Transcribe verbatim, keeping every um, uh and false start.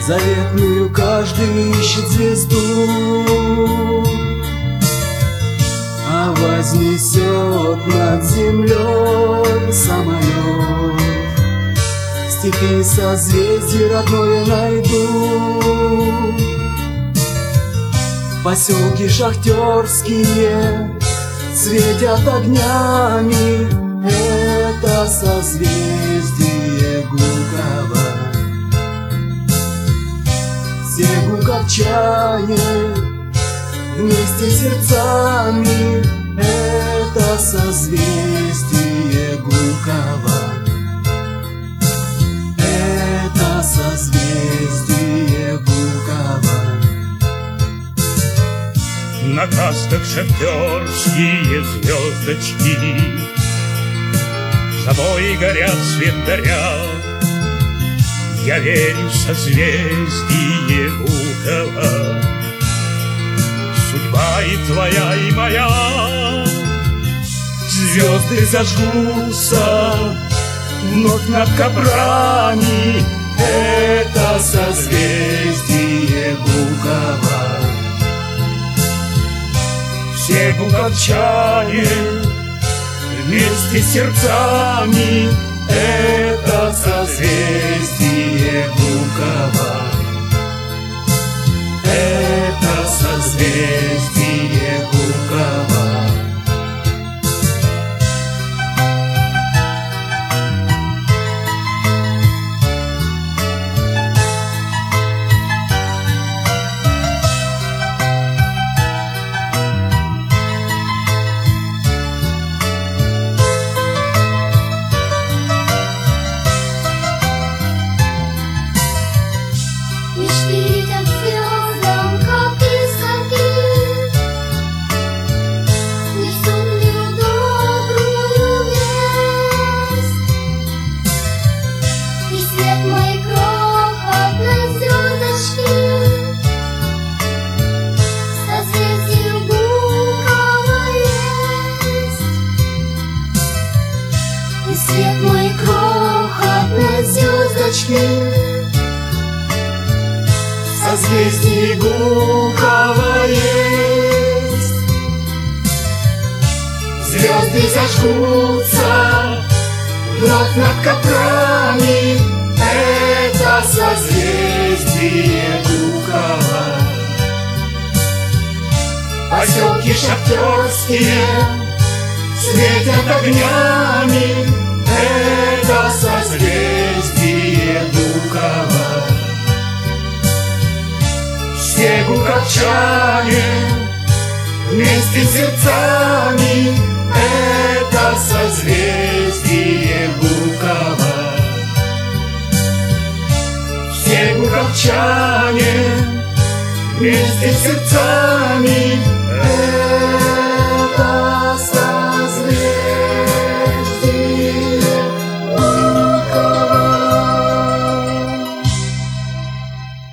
заветную каждый ищет звезду, а вознесет над землей самолет. В степи созвездий родное найду, поселки шахтерские светят огнями, это созвездие Гукова. Все гуковчане вместе сердцами, это созвездие Гукова. Это созвездие Гукова. На кастах шахтерские звездочки, за бой горят свет даря. Я верю в созвездие Гукова. Судьба и твоя, и моя. Звезды зажгутся вновь над Кобрами, это созвездие Гукова. Все гуковчане вместе сердцами, это созвездие Гукова. Это созвездие Гукова. Свет мой крохотной звездочки, созвездие Гукова есть. Звезды зажгутся вновь над Кобрами, это созвездие Гукова. Поселки шахтерские светят огнями, это созвездие Гукова. Все гуковчане вместе сердцами, это созвездие Гукова. Все гуковчане вместе сердцами,